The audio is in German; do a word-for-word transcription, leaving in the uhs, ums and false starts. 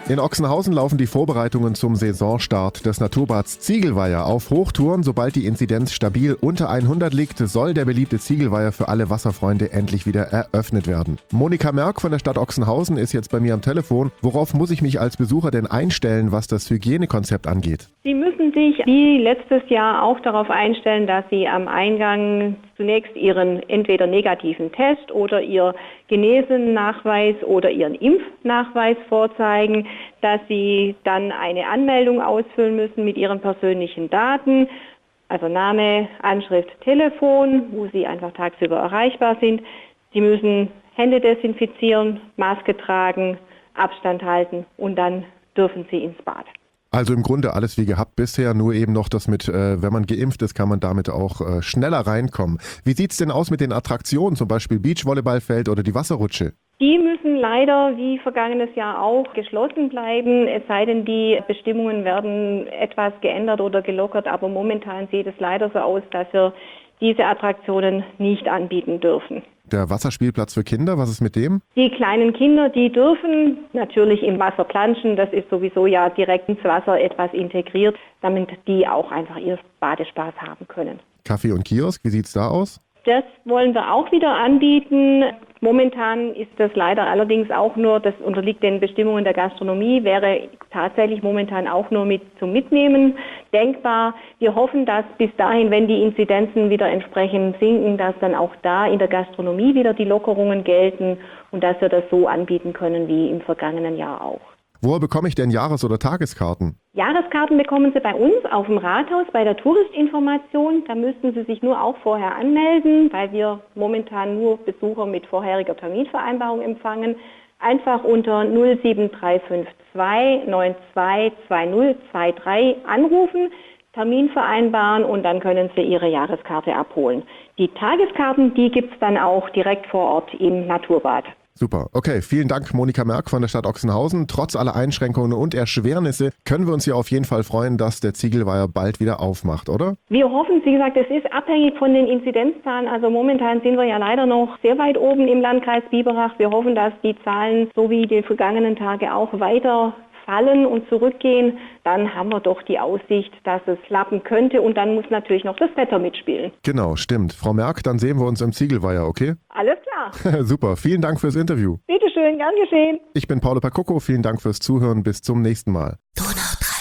In Ochsenhausen laufen die Vorbereitungen zum Saisonstart des Naturbads Ziegelweiher auf Hochtouren. Sobald die Inzidenz stabil unter hundert liegt, soll der beliebte Ziegelweiher für alle Wasserfreunde endlich wieder eröffnet werden. Monika Merck von der Stadt Ochsenhausen ist jetzt bei mir am Telefon. Worauf muss ich mich als Besucher denn einstellen, was das Hygienekonzept angeht? Sie müssen sich wie letztes Jahr auch darauf einstellen, dass Sie am Eingang zunächst Ihren entweder negativen Test oder Ihr Genesennachweis oder Ihren Impfnachweis vorzeigen, dass Sie dann eine Anmeldung ausfüllen müssen mit Ihren persönlichen Daten, also Name, Anschrift, Telefon, wo Sie einfach tagsüber erreichbar sind. Sie müssen Hände desinfizieren, Maske tragen, Abstand halten und dann dürfen Sie ins Bad. Also im Grunde alles wie gehabt bisher, nur eben noch das mit, äh, wenn man geimpft ist, kann man damit auch äh, schneller reinkommen. Wie sieht's denn aus mit den Attraktionen, zum Beispiel Beachvolleyballfeld oder die Wasserrutsche? Die müssen leider wie vergangenes Jahr auch geschlossen bleiben, es sei denn, die Bestimmungen werden etwas geändert oder gelockert, aber momentan sieht es leider so aus, dass wir diese Attraktionen nicht anbieten dürfen. Der Wasserspielplatz für Kinder, was ist mit dem? Die kleinen Kinder, die dürfen natürlich im Wasser planschen. Das ist sowieso ja direkt ins Wasser etwas integriert, damit die auch einfach ihr Badespaß haben können. Kaffee und Kiosk, wie sieht's da aus? Das wollen wir auch wieder anbieten. Momentan ist das leider allerdings auch nur, das unterliegt den Bestimmungen der Gastronomie, wäre tatsächlich momentan auch nur mit zum Mitnehmen denkbar. Wir hoffen, dass bis dahin, wenn die Inzidenzen wieder entsprechend sinken, dass dann auch da in der Gastronomie wieder die Lockerungen gelten und dass wir das so anbieten können wie im vergangenen Jahr auch. Woher bekomme ich denn Jahres- oder Tageskarten? Jahreskarten bekommen Sie bei uns auf dem Rathaus bei der Touristinformation. Da müssten Sie sich nur auch vorher anmelden, weil wir momentan nur Besucher mit vorheriger Terminvereinbarung empfangen. Einfach unter null sieben drei fünf zwei neun zwei zwei null zwei drei anrufen, Termin vereinbaren und dann können Sie Ihre Jahreskarte abholen. Die Tageskarten, die gibt es dann auch direkt vor Ort im Naturbad. Super. Okay, vielen Dank Monika Merck von der Stadt Ochsenhausen. Trotz aller Einschränkungen und Erschwernisse können wir uns ja auf jeden Fall freuen, dass der Ziegelweiher bald wieder aufmacht, oder? Wir hoffen, wie gesagt, es ist abhängig von den Inzidenzzahlen. Also momentan sind wir ja leider noch sehr weit oben im Landkreis Biberach. Wir hoffen, dass die Zahlen so wie die vergangenen Tage auch weiter fallen und zurückgehen, dann haben wir doch die Aussicht, dass es klappen könnte und dann muss natürlich noch das Wetter mitspielen. Genau, stimmt. Frau Merck, dann sehen wir uns im Ziegelweiher, okay? Alles klar. Super, vielen Dank fürs Interview. Bitte schön, gern geschehen. Ich bin Paolo Pacocco, vielen Dank fürs Zuhören, bis zum nächsten Mal. Donau drei.